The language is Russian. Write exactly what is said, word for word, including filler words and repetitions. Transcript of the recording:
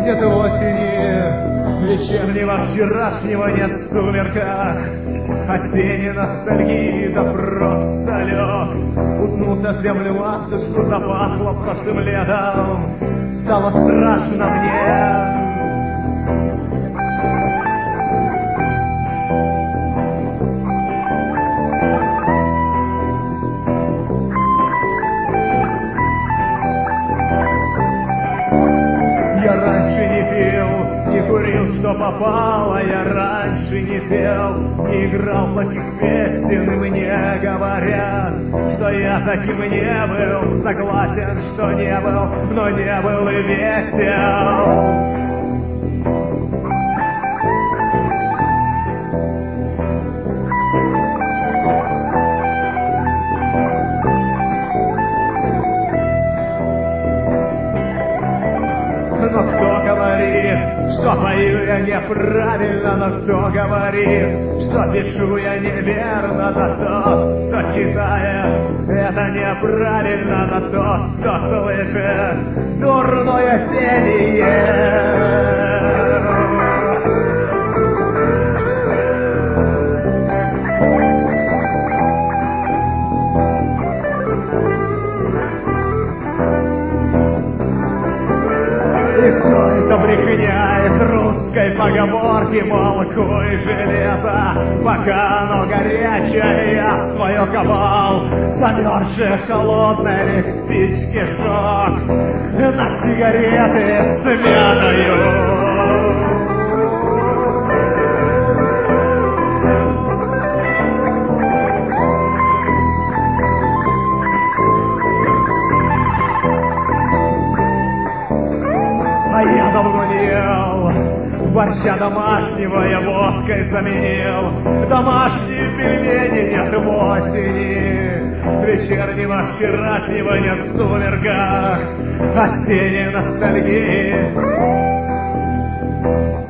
нет осени, вечернего вчерашнего нет в сумерках, осенней ностальгии, да просто лег. Утнулся в землю матушку, запахло прошлым летом, стало страшно мне. Я раньше не пил, не курил, что попало. Я раньше не пел, не играл плохих песен. И мне говорят, что я таким не был. Согласен, что не был, но не был и весел. Но кто говорит, что пою я неправильно, но кто говорит, что пишу я неверно, да тот, кто читает, это неправильно, да тот, кто слышит дурное пение. И все это брехня из русской поговорки, мол, куй железо, пока оно горячее, я свое ковал. Замерзшие холодные спички шок на сигареты сменою. А я давно не ел борща домашнего, я водкой заменил. Домашние пельмени нет в осени, вечернего вчерашнего нет в сумерках, осенней ностальгии.